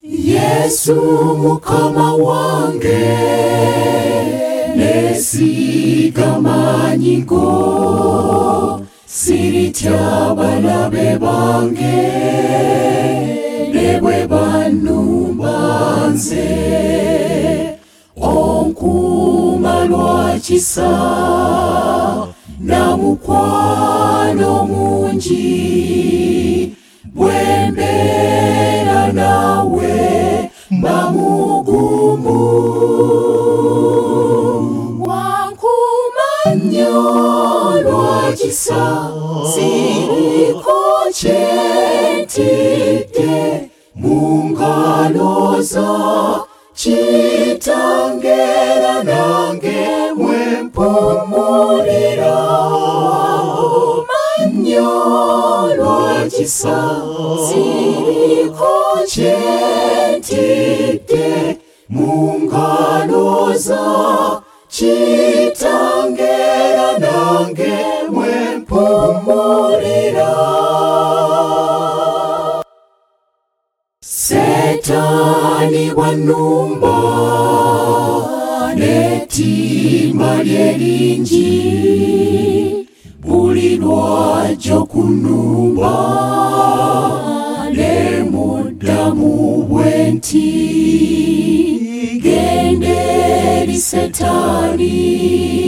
Yesu mukama wange nesigamanyingo siritya balabe bange nebwe banumbanze onkuma lwakisa namukwano mungi bwembeera nawe mamugumu wankuma nnyo lwakisa siriko kyentidde mu ngalo zo kitangera nange mwempumulira nnyo lwakisa siriko kyentidde mu ngalo zo kitangera nange mwempumulira. Setani wanumba netima lyeringi buli lwajja kunumba nemuddamu bwenti genderi Setani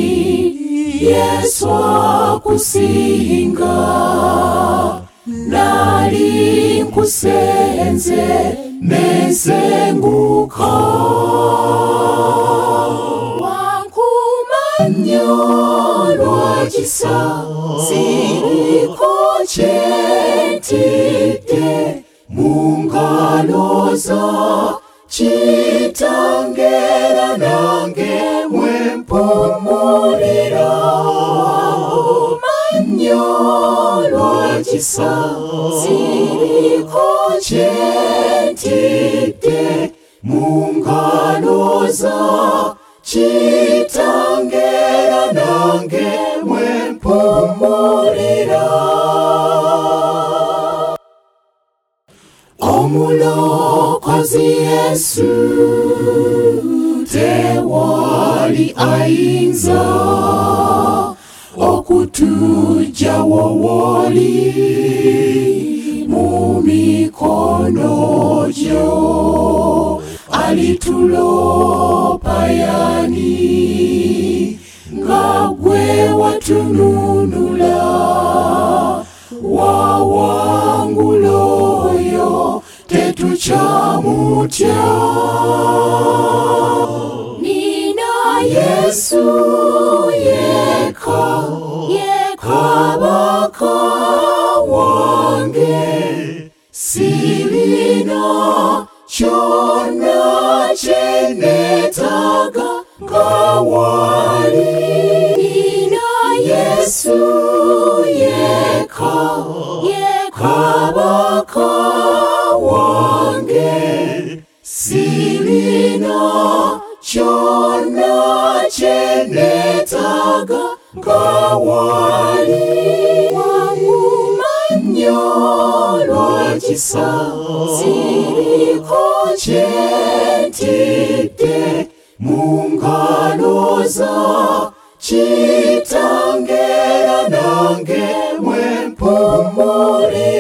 Yesu akusinga nali nkusenze nesenguka wankuma nnyo lwakisa siriko kyentidde mu ngalo zo kitangera nange mwempumulira nnyo lwakisa siriko kyentidde mu ngalo zo kitangera nange mwempumulira. Omulokozi Yesu tewali ayinza okutujja wowoli mu mikono gyo alitulopa yani nga gwe watununula wawangula oyo tetukyamutya nina Yesu yeka kabaka wange sirina kyonna kyenetaaga nga wali nina Yesu yeka kabaka wange sirina kyonna kyenetaaga nga wali wankuma nnyo lwakisa siriko kyentidde mu ngalo zo kitangera nange mwempumulira